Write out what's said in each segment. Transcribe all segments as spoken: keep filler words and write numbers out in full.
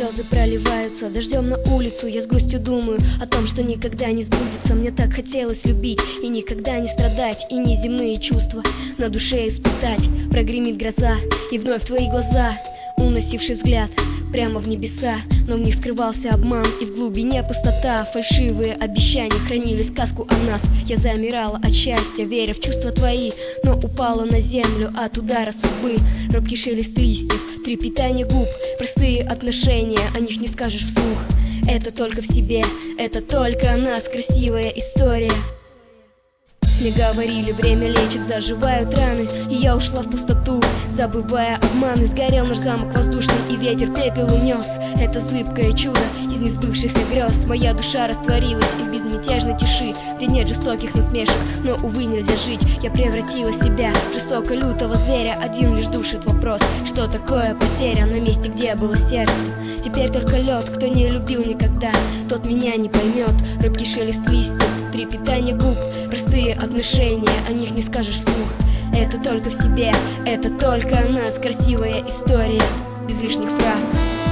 слезы проливаются дождем на улицу. Я с грустью думаю о том, что никогда не сбудется. Мне так хотелось любить и никогда не страдать, и неземные чувства на душе испытать. Прогремит гроза, и вновь твои глаза, уносивший взгляд прямо в небеса. Но в них скрывался обман, и в глубине пустота. Фальшивые обещания хранили сказку о нас. Я замирала от счастья, веря в чувства твои, но упала на землю от удара судьбы. Робкий шелест листьев, трепетание губ, простые отношения, о них не скажешь вслух. Это только в себе, это только о нас, красивая история. Мне говорили, время лечит, заживают раны, и я ушла в пустоту, забывая обманы. Сгорел наш замок воздушный, и ветер пепел унес это зыбкое чудо из несбывшихся грез. Моя душа растворилась и в безмятежной тиши, где нет жестоких насмешек, но, увы, нельзя жить. Я превратила себя в жестоко лютого зверя. Один лишь душит вопрос, что такое потеря на месте, где было сердце. Теперь только лед, кто не любил никогда, тот меня не поймет. Робкий шелест листьев, трепетание губ, простые отношения, о них не скажешь вслух. Это только в себе, это только о нас, красивая история, без лишних фраз.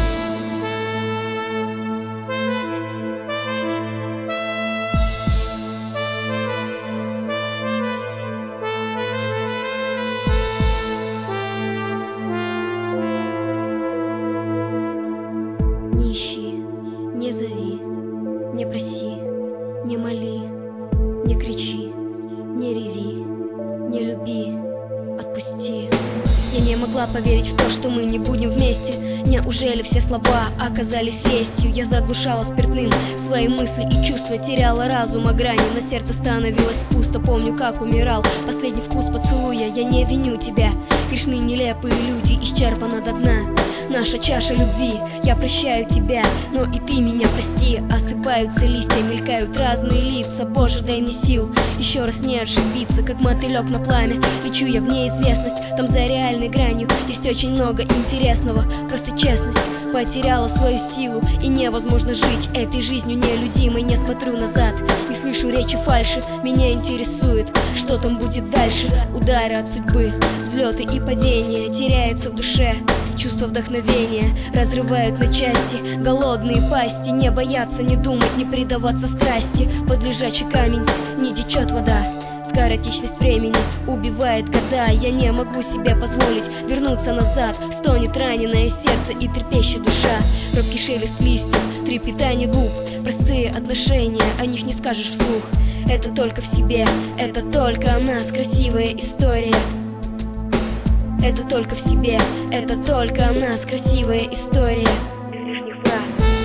Не ищи, не зови, не проси, не моли, не кричи, не реви, не люби, отпусти. Я не могла поверить в то, что мы не будем вместе. Неужели все слова оказались лестью? Я заглушала спиртным свои мысли и чувства, теряла разум о грани, на сердце становилось пусто. Помню, как умирал последний вкус поцелуя. Я не виню тебя, грешны нелепые люди, исчерпана до дна наша чаша любви. Я прощаю тебя, но и ты меня прости. Осыпаются листья, мелькают разные лица. Боже, дай мне сил еще раз не ошибиться. Как мотылек на пламя лечу я в неизвестность. Там за реальной гранью есть очень много интересного. Просто честность потеряла свою силу, и невозможно жить этой жизнью нелюдимой. Не смотрю назад, не слышу речи фальши. Меня интересует, что там будет дальше. Удары от судьбы, взлеты и падения, теряется в душе чувство вдохновения, разрывают на части голодные пасти. Не бояться, не думать, не предаваться страсти. Под лежачий камень не течет вода. Скоротечность времени убивает года. Я не могу себе позволить вернуться назад. Стонет раненое сердце и трепещет душа. Робкий шелест листьев, трепетание губ, простые отношения, о них не скажешь вслух. Это только в себе, это только о нас, красивая история. Это только в себе, это только о нас, красивая история. Без лишних фраз.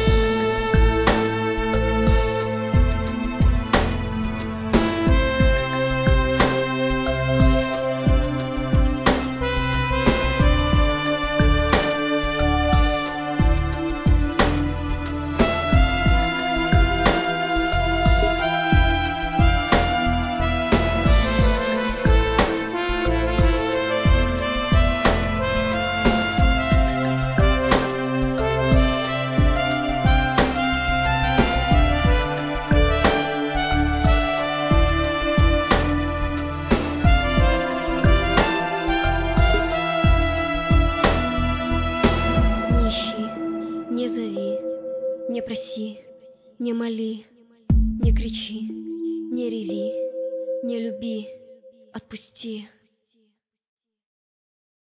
Не зови, не проси, не моли, не кричи, не реви, не люби, отпусти.